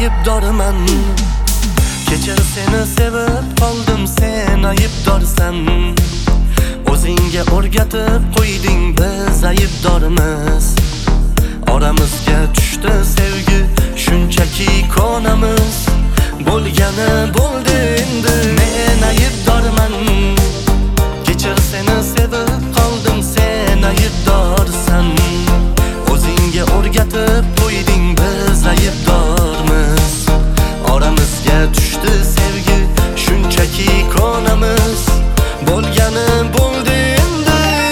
aybdorman. Kechir seni sevib qoldim, sen aybdorsan. O'zingga o'rgatib qo'yding, biz aybdormiz. Oramizga tushdi sevgi, shunchaki konamiz. Bo'lgani bo'ldi endi, men aybdorman. Kechir seni sevib qoldim, sen aybdorsan. O'zingga o'rgatib qo'yding, biz aybdormiz. Oramizga tushdi sevgi, shunchaki konamiz. Bo'lgani bo'ldi endi.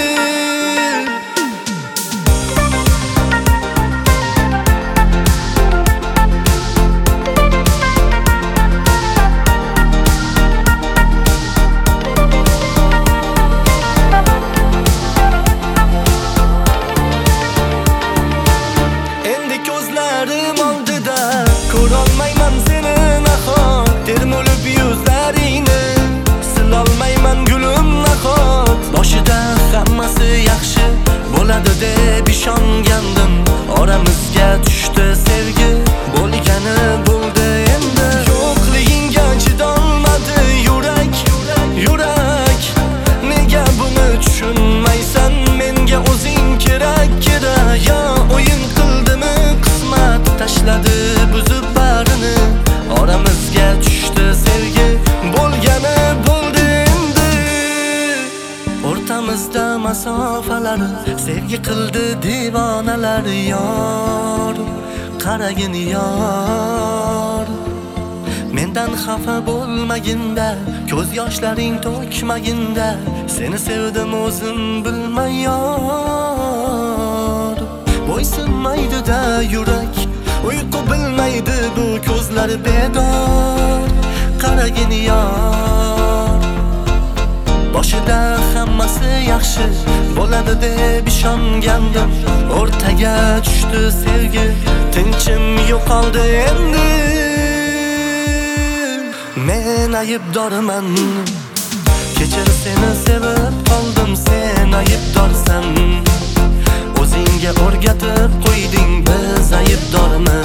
Endi ko'zlarim oldida ko'rolmayman seni nahot. Termulib yuzlaringni silolmayman gulim nahot. Boshida hammasi yaxshi bo'ladi deb ishongandim. Oramizga tushdi sevgi, bo'lgani bo'ldi endi. Yo'qligingga chidolmadi yurak, yurak. Nega buni tushunmaysan? Menga o'zing kerak, kerak. Ya o'yin qildimi qismat, tashladi buzib barini. Oramizga tushdi sevgi, bo'lgani bo'ldi endi. O'rtamizda masofalar, sevgi qildi divonalar. Yor, qaragin yor. Mendan xafa bo'lmaginda, ko'z yoshlaring to'kmaginda. Seni sevdim o'zim bilmay yor. Bo'ysunmaydi-da yurak, uyqu bilmaydi bu ko'zlar bedor. Qaragin yor. Boshida hammasi yaxshi bo'ladi deb ishongandim. O'rtaga tushdi sevgi, tinchim yo'qoldi endi. Men aybdorman. Kechir seni sevib qoldim, sen aybdorsan. O'zingga o'rgatib qo'yding, biz aybdormiz.